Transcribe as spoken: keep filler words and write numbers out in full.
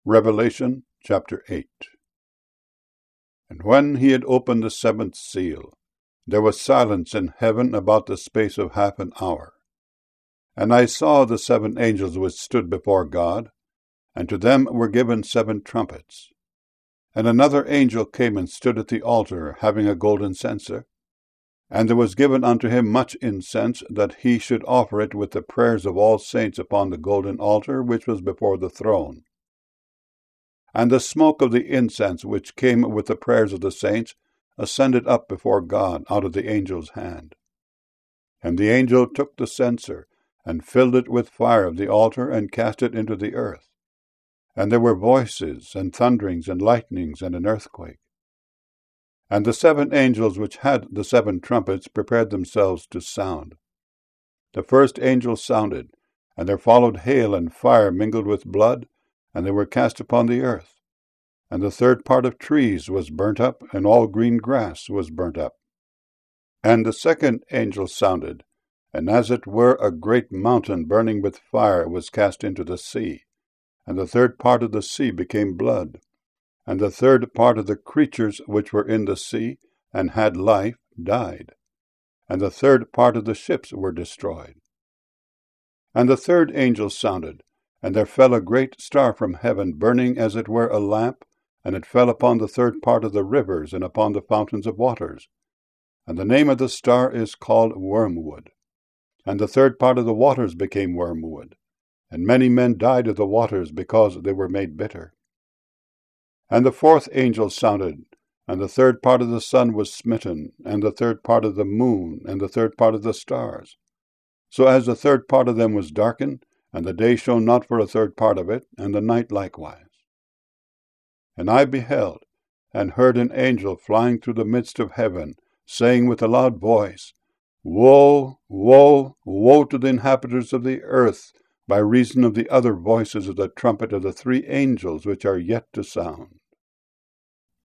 Revelation chapter eight. And when he had opened the seventh seal, there was silence in heaven about the space of half an hour. And I saw the seven angels which stood before God, and to them were given seven trumpets. And another angel came and stood at the altar, having a golden censer. And there was given unto him much incense, that he should offer it with the prayers of all saints upon the golden altar which was before the throne. And the smoke of the incense which came with the prayers of the saints ascended up before God out of the angel's hand. And the angel took the censer, and filled it with fire of the altar, and cast it into the earth. And there were voices, and thunderings, and lightnings, and an earthquake. And the seven angels which had the seven trumpets prepared themselves to sound. The first angel sounded, and there followed hail and fire mingled with blood, and they were cast upon the earth. And the third part of trees was burnt up, and all green grass was burnt up. And the second angel sounded, and as it were a great mountain burning with fire was cast into the sea. And the third part of the sea became blood. And the third part of the creatures which were in the sea, and had life, died. And the third part of the ships were destroyed. And the third angel sounded, and there fell a great star from heaven, burning as it were a lamp, and it fell upon the third part of the rivers, and upon the fountains of waters. And the name of the star is called Wormwood. And the third part of the waters became wormwood, and many men died of the waters, because they were made bitter. And the fourth angel sounded, and the third part of the sun was smitten, and the third part of the moon, and the third part of the stars. So as the third part of them was darkened, and the day shone not for a third part of it, and the night likewise. And I beheld, and heard an angel flying through the midst of heaven, saying with a loud voice, Woe, woe, woe to the inhabitants of the earth, by reason of the other voices of the trumpet of the three angels which are yet to sound.